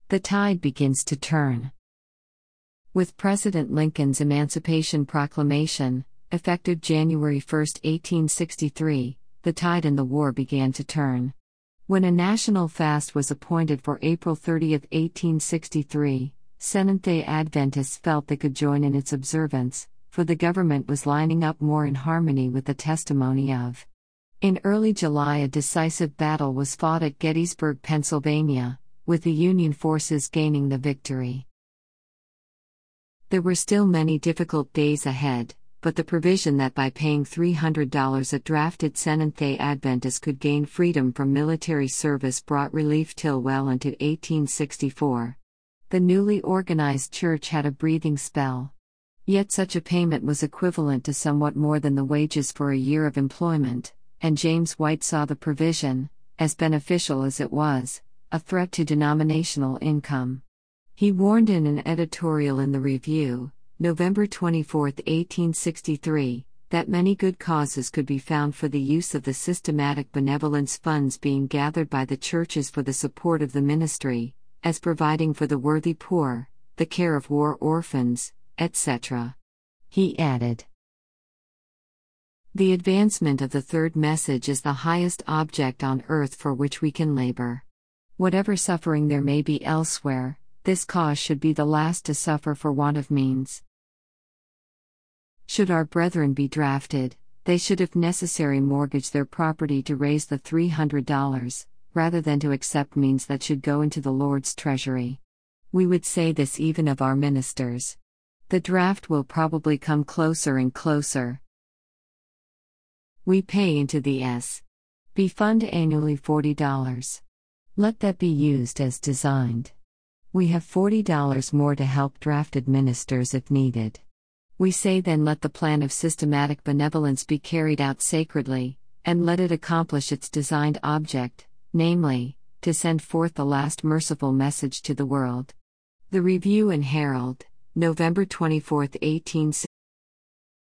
The tide begins to turn. With President Lincoln's Emancipation Proclamation, effective January 1, 1863, the tide in the war began to turn. When a national fast was appointed for April 30, 1863, Seventh-day Adventists felt they could join in its observance, for the government was lining up more in harmony with the testimony of. In early July, a decisive battle was fought at Gettysburg, Pennsylvania, with the Union forces gaining the victory. There were still many difficult days ahead, but the provision that by paying $300 a drafted Seventh-day Adventist could gain freedom from military service brought relief till well into 1864. The newly organized church had a breathing spell. Yet such a payment was equivalent to somewhat more than the wages for a year of employment, and James White saw the provision, as beneficial as it was, a threat to denominational income. He warned in an editorial in the Review, November 24, 1863, that many good causes could be found for the use of the systematic benevolence funds being gathered by the churches for the support of the ministry, as providing for the worthy poor, the care of war orphans, etc. He added, "The advancement of the third message is the highest object on earth for which we can labor. Whatever suffering there may be elsewhere, this cause should be the last to suffer for want of means. Should our brethren be drafted, they should if necessary mortgage their property to raise the $300, rather than to accept means that should go into the Lord's treasury. We would say this even of our ministers. The draft will probably come closer and closer. We pay into the S.B. fund annually $40. Let that be used as designed. We have $40 more to help drafted ministers if needed. We say then let the plan of systematic benevolence be carried out sacredly, and let it accomplish its designed object, namely, to send forth the last merciful message to the world." The Review and Herald, November 24, 1863.